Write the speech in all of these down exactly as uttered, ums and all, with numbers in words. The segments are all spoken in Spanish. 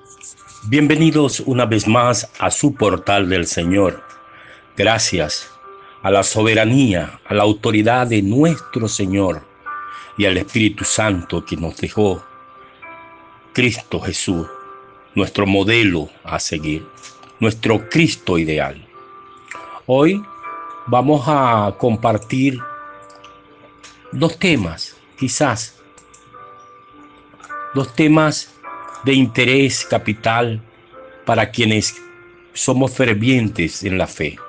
Bienvenidos una vez más a su portal del Señor. Gracias a la soberanía, a la autoridad de nuestro Señor y al Espíritu Santo que nos dejó Cristo Jesús, nuestro modelo a seguir, nuestro Cristo ideal. Hoy vamos a compartir dos temas, quizás, dos temas de interés capital para quienes somos fervientes en la fe.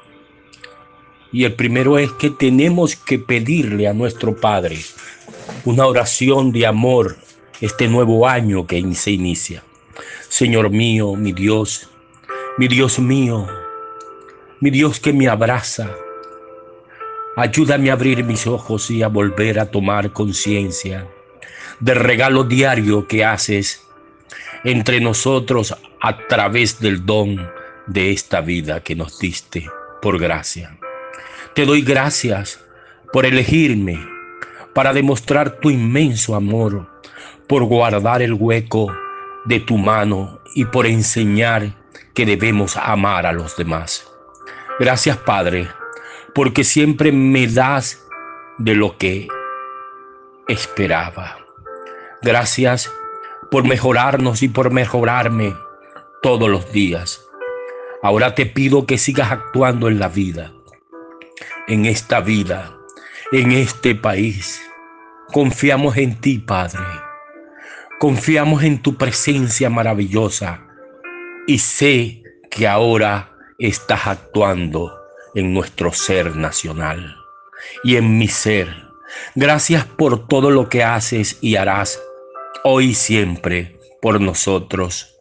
Y el primero es que tenemos que pedirle a nuestro Padre una oración de amor este nuevo año que se inicia. Señor mío, mi Dios, mi Dios mío, mi Dios que me abraza, ayúdame a abrir mis ojos y a volver a tomar conciencia del regalo diario que haces entre nosotros a través del don de esta vida que nos diste por gracia. Te doy gracias por elegirme, para demostrar tu inmenso amor, por guardar el hueco de tu mano y por enseñar que debemos amar a los demás. Gracias, Padre, porque siempre me das de lo que esperaba. Gracias por mejorarnos y por mejorarme todos los días. Ahora te pido que sigas actuando en la vida, en esta vida, en este país. Confiamos en ti, Padre. Confiamos en tu presencia maravillosa y sé que ahora estás actuando en nuestro ser nacional y en mi ser. Gracias por todo lo que haces y harás hoy y siempre por nosotros,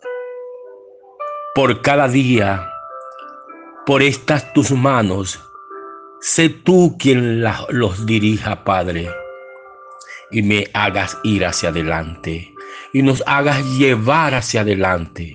por cada día, por estas tus manos. Sé tú quien la, los dirija, Padre, y me hagas ir hacia adelante y nos hagas llevar hacia adelante.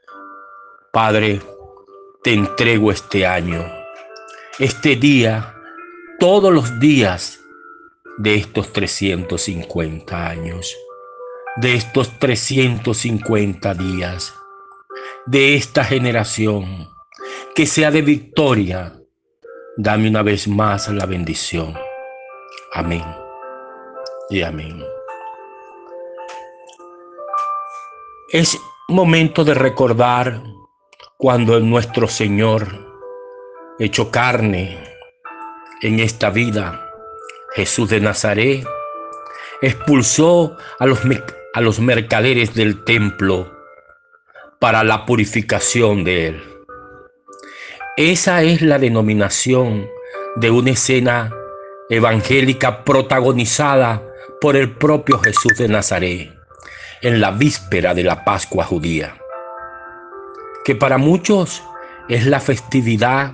Padre, te entrego este año, este día, todos los días de estos trescientos cincuenta años, de estos trescientos cincuenta días, de esta generación, que sea de victoria. Dame una vez más la bendición. Amén y amén. Es momento de recordar cuando nuestro Señor, hecho carne en esta vida, Jesús de Nazaret, expulsó a los, a los mercaderes del templo para la purificación de él. Esa es la denominación de una escena evangélica protagonizada por el propio Jesús de Nazaret en la víspera de la Pascua judía, que para muchos es la festividad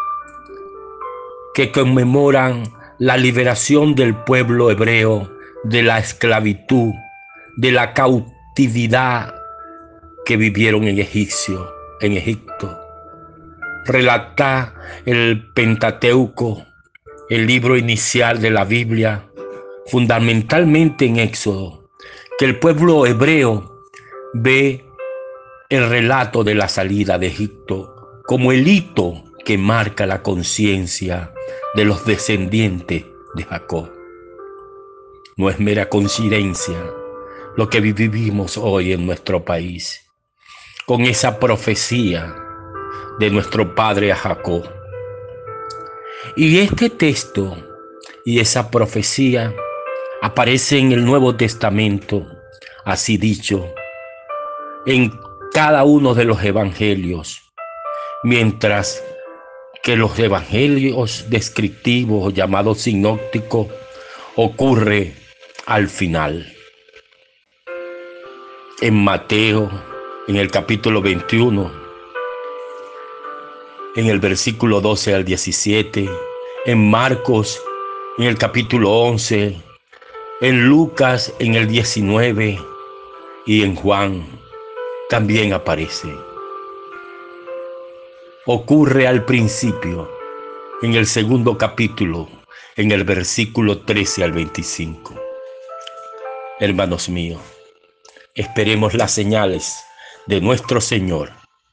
que conmemoran la liberación del pueblo hebreo de la esclavitud, de la cautividad que vivieron en Egipcio, en Egipto. Relata el Pentateuco, el libro inicial de la Biblia, fundamentalmente en Éxodo, que el pueblo hebreo ve el relato de la salida de Egipto como el hito que marca la conciencia de los descendientes de Jacob. No es mera coincidencia lo que vivimos hoy en nuestro país, con esa profecía de nuestro padre a Jacob. Y este texto y esa profecía aparece en el Nuevo Testamento, así dicho, en cada uno de los evangelios, mientras que los evangelios descriptivos, llamados sinópticos, ocurre al final. En Mateo, en el capítulo veintiuno, en el versículo doce al diecisiete, en Marcos, en el capítulo once, en Lucas, en el diecinueve, y en Juan también aparece. Ocurre al principio, en el segundo capítulo, en el versículo trece al veinticinco. Hermanos míos, esperemos las señales de nuestro Señor.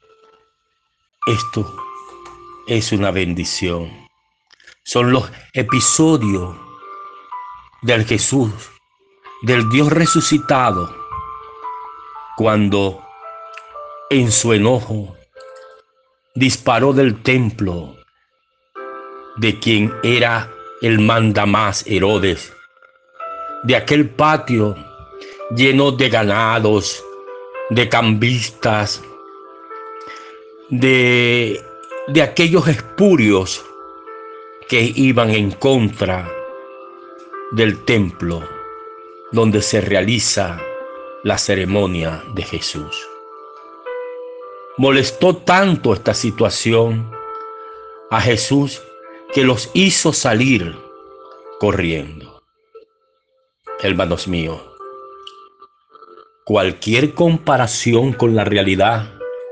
Esto es una bendición. Son los episodios del Jesús, del Dios resucitado, cuando en su enojo disparó del templo de quien era el mandamás Herodes, de aquel patio lleno de ganados, de cambistas, de, de aquellos espurios que iban en contra del templo donde se realiza la ceremonia de Jesús. Molestó tanto esta situación a Jesús que los hizo salir corriendo. Hermanos míos, cualquier comparación con la realidad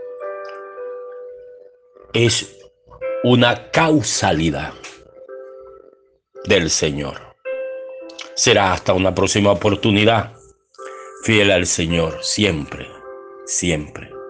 es una causalidad del Señor. Será hasta una próxima oportunidad. Fiel al Señor, siempre, siempre.